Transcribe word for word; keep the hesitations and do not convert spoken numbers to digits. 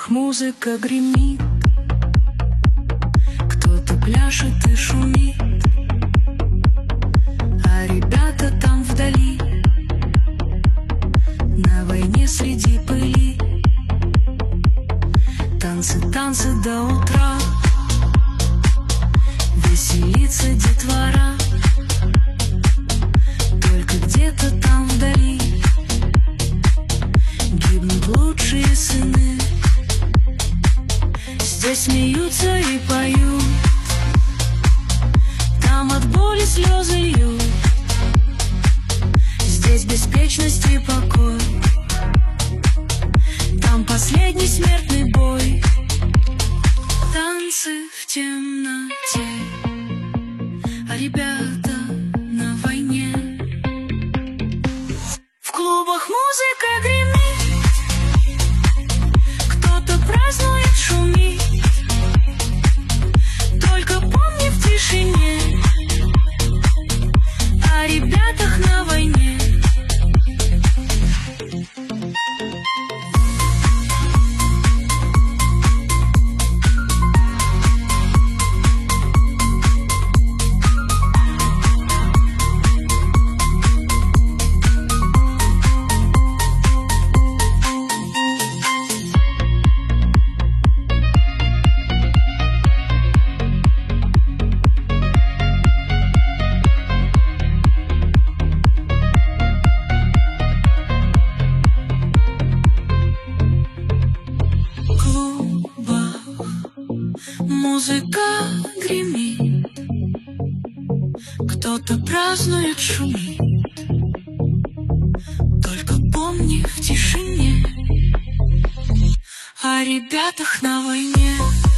клубах музыка гремит, кто-то пляшет и шумит, а ребята там вдали, на войне среди пыли. Танцы, танцы до утра, веселится детвора. Только где-то там вдали гибнут лучшие сыны. Здесь смеются и поют, там от боли слезы льют. Здесь беспечность и покой, там последний смертный бой. Танцы в темноте, а ребята на войне. В клубах музыка гремит, кто-то празднует, шумит. Только помни в тишине о ребятах на войне. Музыка гремит, кто-то празднует, шумит. Только помни в тишине о ребятах на войне.